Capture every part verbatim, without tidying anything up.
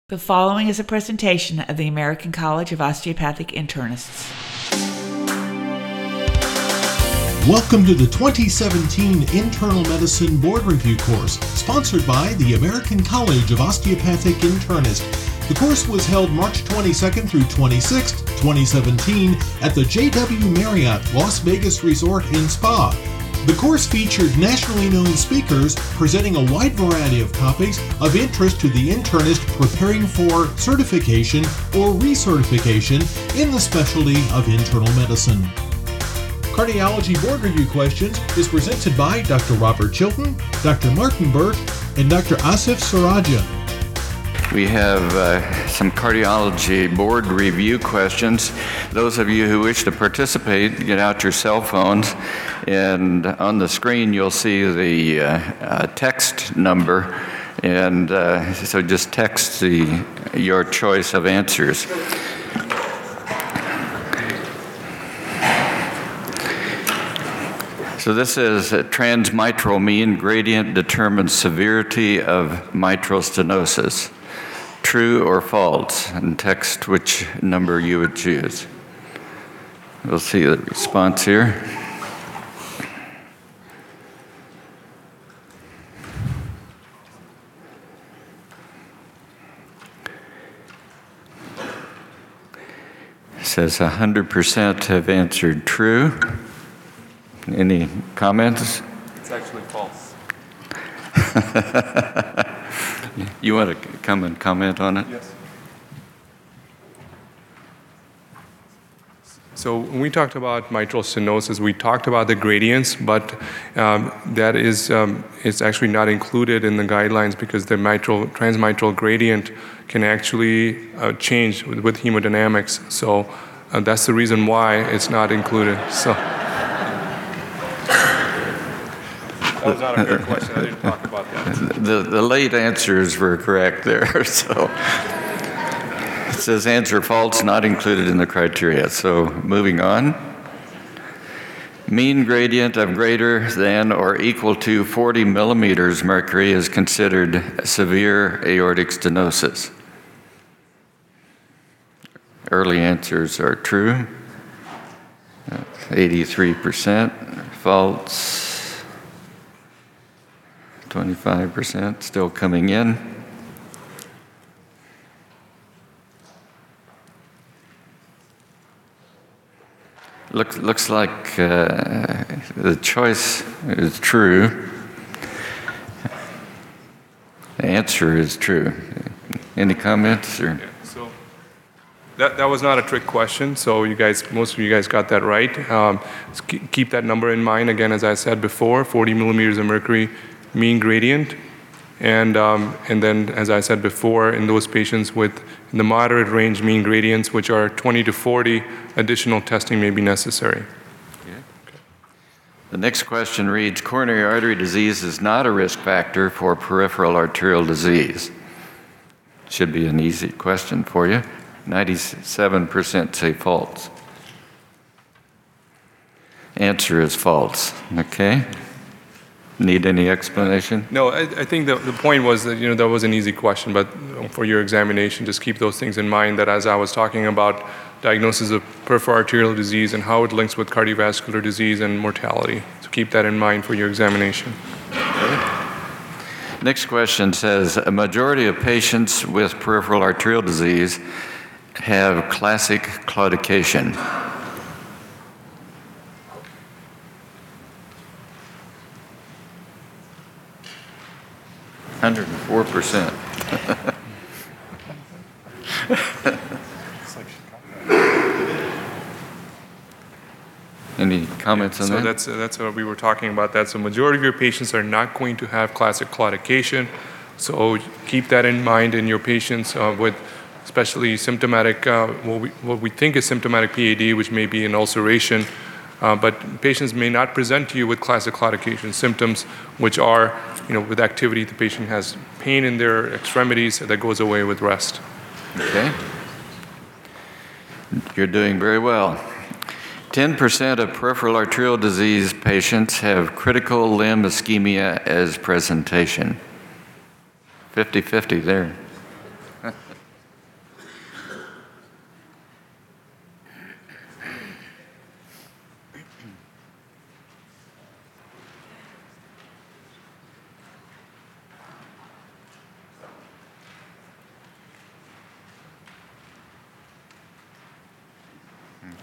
The following is a presentation of the American College of Osteopathic Internists. Welcome to the twenty seventeen Internal Medicine Board Review course, sponsored by the American College of Osteopathic Internists. The course was held March twenty-second through twenty-sixth, twenty seventeen at the J W Marriott Las Vegas Resort and Spa. The course featured nationally known speakers presenting a wide variety of topics of interest to the internist preparing for certification or recertification in the specialty of internal medicine. Cardiology Board Review Questions is presented by Doctor Robert Chilton, Doctor Martin Burke, and Doctor Asif Saraja. We have uh, some cardiology board review questions. Those of you who wish to participate, get out your cell phones, and on the screen you'll see the uh, uh, text number, and uh, so just text the, your choice of answers. So this is a transmitral mean gradient determines severity of mitral stenosis. True or false, and text which number you would choose. We'll see the response here. It says one hundred percent have answered true. Any comments? It's actually false. You want to come and comment on it? Yes. So when we talked about mitral stenosis, we talked about the gradients, but um, that is um, it's actually not included in the guidelines because the mitral transmitral gradient can actually uh, change with, with hemodynamics. So uh, that's the reason why it's not included. So. That was not a fair question. I didn't talk about that. The, the late answers were correct there. So it says answer false, not included in the criteria. So moving on. Mean gradient of greater than or equal to forty millimeters mercury is considered severe aortic stenosis. Early answers are true. eighty-three percent. False. twenty-five percent still coming in. Looks, looks like uh, the choice is true. The answer is true. Any comments? Or? Yeah, so that, that was not a trick question, so you guys, most of you guys got that right. Um, keep that number in mind. Again, as I said before, forty millimeters of mercury mean gradient, and um, and then, as I said before, in those patients with the moderate range mean gradients, which are twenty to forty, additional testing may be necessary. Okay. Okay. The next question reads, coronary artery disease is not a risk factor for peripheral arterial disease. Should be an easy question for you. ninety-seven percent say false. Answer is false. Okay. Need any explanation? No, I, I think the, the point was that, you know, that was an easy question, but for your examination, just keep those things in mind, that as I was talking about diagnosis of peripheral arterial disease and how it links with cardiovascular disease and mortality. So keep that in mind for your examination. Okay. Next question says, a majority of patients with peripheral arterial disease have classic claudication. one hundred four percent. Any comments on so that? So that's, that's what we were talking about that. So majority of your patients are not going to have classic claudication. So keep that in mind in your patients uh, with especially symptomatic, uh, what, we, what we think is symptomatic P A D, which may be an ulceration. Uh, but patients may not present to you with classic claudication symptoms, which are, you know, with activity, the patient has pain in their extremities that goes away with rest. Okay. You're doing very well. ten percent of peripheral arterial disease patients have critical limb ischemia as presentation. fifty fifty there.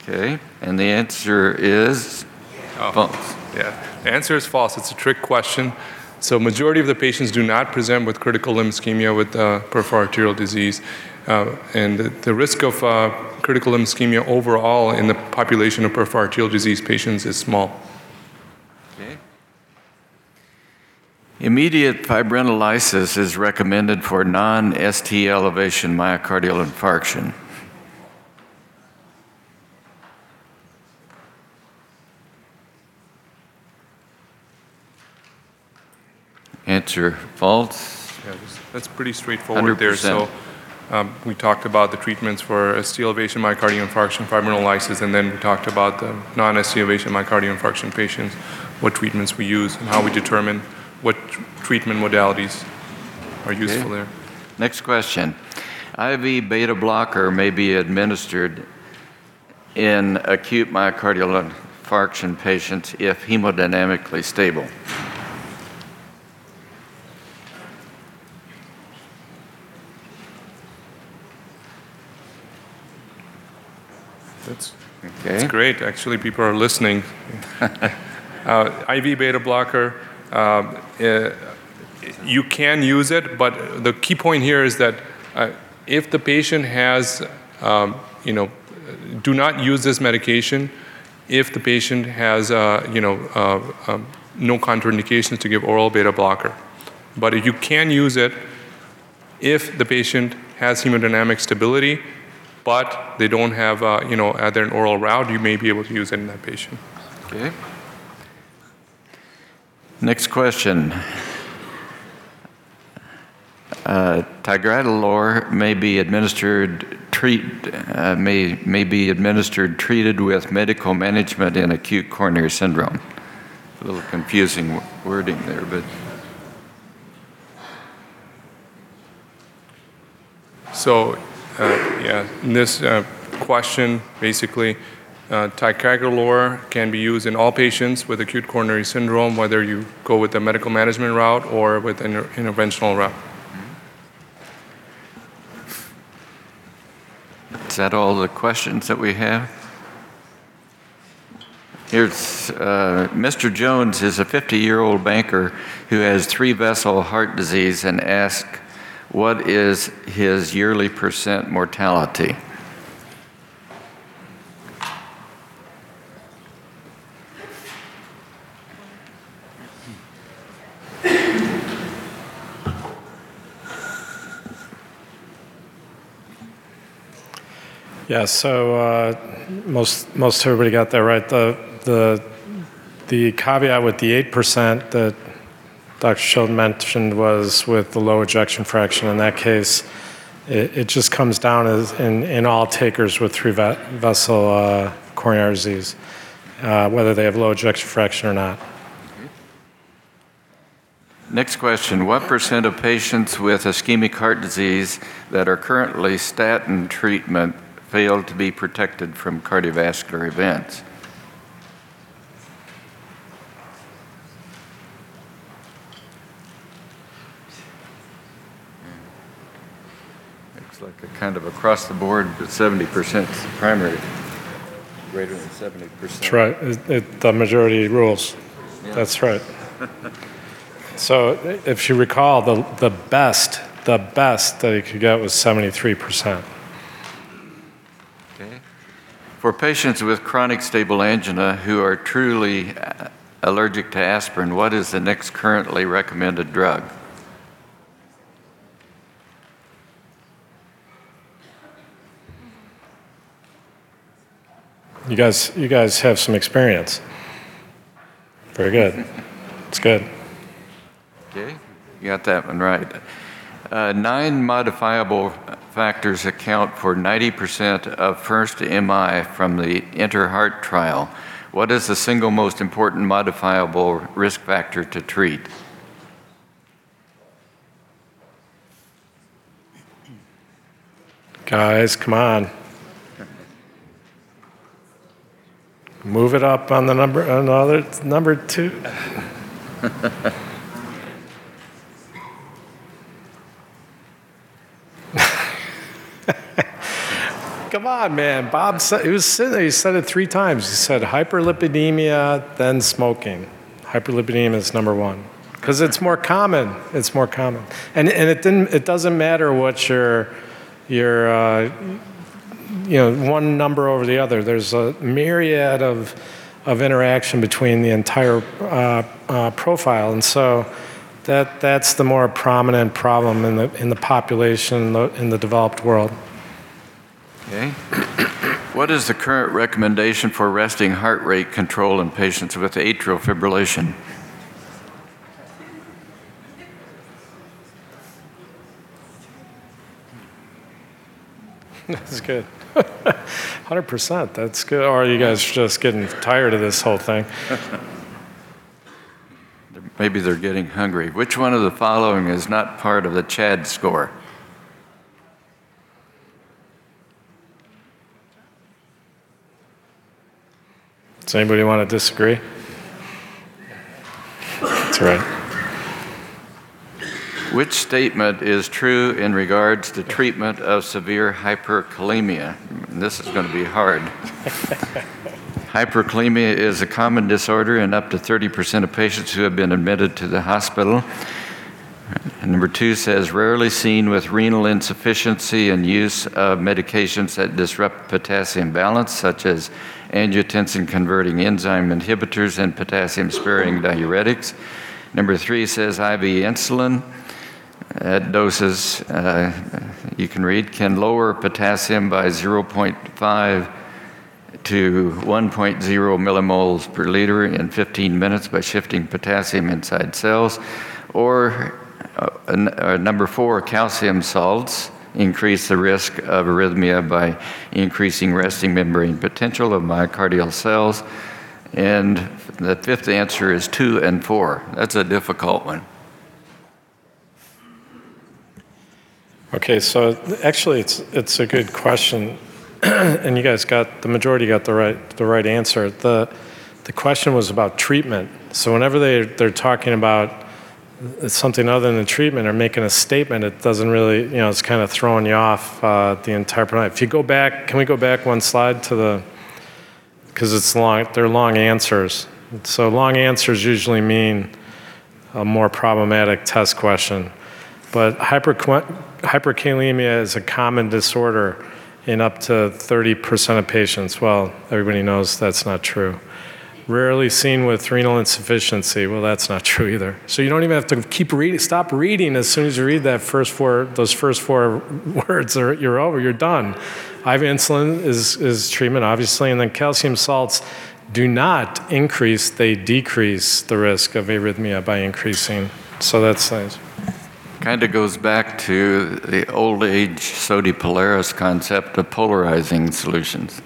Okay, and the answer is Oh. false. Yeah, the answer is false. It's a trick question. So majority of the patients do not present with critical limb ischemia with uh, peripheral arterial disease. Uh, and the, the risk of uh, critical limb ischemia overall in the population of peripheral arterial disease patients is small. Okay. Immediate fibrinolysis is recommended for non-S T elevation myocardial infarction. Answer false. Yeah, that's- that's pretty straightforward there. one hundred percent. So um, we talked about the treatments for S T elevation myocardial infarction, fibrinolysis, and then we talked about the non-S T elevation myocardial infarction patients, what treatments we use, and how we determine what tr- treatment modalities are useful there. Next question. I V beta blocker may be administered in acute myocardial infarction patients if hemodynamically stable. That's Okay. It's great. Actually, people are listening. uh, I V beta blocker, um, uh, you can use it, but the key point here is that uh, if the patient has, um, you know, do not use this medication if the patient has, uh, you know, uh, um, no contraindications to give oral beta blocker. But you can use it if the patient has hemodynamic stability, but they don't have, uh, you know, either an oral route, you may be able to use it in that patient. Okay. Next question. Uh, Tigratalor may be administered treat uh, may may be administered treated with medical management in acute coronary syndrome. A little confusing wording there, but So, uh, yeah, in this uh, question, basically, uh, ticagrelor can be used in all patients with acute coronary syndrome, whether you go with the medical management route or with an inter- interventional route. is that all the questions that we have? Here's uh, Mister Jones is a fifty-year-old banker who has three-vessel heart disease and asks, what is his yearly percent mortality? Yeah, so uh, most most everybody got that right. The the the caveat with the eight percent that Doctor Sheldon mentioned was with the low ejection fraction. In that case, it, it just comes down as in, in all takers with three ve- vessel uh, coronary disease, uh, whether they have low ejection fraction or not. Next question. What percent of patients with ischemic heart disease that are currently statin treatment fail to be protected from cardiovascular events? Looks like a kind of across the board, but seventy percent is the primary, greater than seventy percent. That's right. It, it, the majority rules. Yeah. That's right. So if you recall, the the best the best that you could get was seventy-three percent. Okay. For patients with chronic stable angina who are truly uh, allergic to aspirin, what is the next currently recommended drug? You guys, you guys have some experience. Very good. It's good. Okay, you got that one right. Uh, nine modifiable factors account for ninety percent of first M I from the InterHeart trial. What is the single most important modifiable risk factor to treat? Guys, come on. Move it up on the number, another number two. Come on, man. Bob said, he was sitting there, he said it three times. He said hyperlipidemia, then smoking. Hyperlipidemia is number one. Because it's more common. It's more common. And, and it, didn't, it doesn't matter what your, your uh, you know, one number over the other. There's a myriad of, of interaction between the entire uh, uh, profile. And so that, that's the more prominent problem in the, in the population in the, in the developed world. Okay. What is the current recommendation for resting heart rate control in patients with atrial fibrillation? That's good. one hundred percent. That's good. Or are you guys just getting tired of this whole thing? Maybe they're getting hungry. Which one of the following is not part of the CHAD score? Does anybody want to disagree? That's right. Which statement is true in regards to treatment of severe hyperkalemia? This is going to be hard. Hyperkalemia is a common disorder in up to thirty percent of patients who have been admitted to the hospital. And number two says, rarely seen with renal insufficiency and use of medications that disrupt potassium balance, such as angiotensin-converting enzyme inhibitors and potassium-sparing diuretics. Number three says I V insulin at doses, uh, you can read, can lower potassium by zero point five to one point zero millimoles per liter in fifteen minutes by shifting potassium inside cells. Or uh, uh, number four, calcium salts increase the risk of arrhythmia by increasing resting membrane potential of myocardial cells. And the fifth answer is two and four. That's a difficult one. Okay, so actually it's it's a good question, and you guys got, the majority got the right the right answer. The the question was about treatment. So whenever they they're talking about something other than treatment or making a statement, it doesn't really, you know, it's kind of throwing you off uh, the entire time. If you go back, can we go back one slide to the, because it's long, they're long answers. So long answers usually mean a more problematic test question. But hyper, hyperkalemia is a common disorder in up to thirty percent of patients. Well, everybody knows that's not true. Rarely seen with renal insufficiency. Well, that's not true either. So you don't even have to keep reading. Stop reading as soon as you read that first four, those first four words. Are, you're over. You're done. I V insulin is is treatment, obviously, and then calcium salts do not increase; they decrease the risk of arrhythmia by increasing. So that's nice. Kind of goes back to the old age Sodi Polaris concept of polarizing solutions.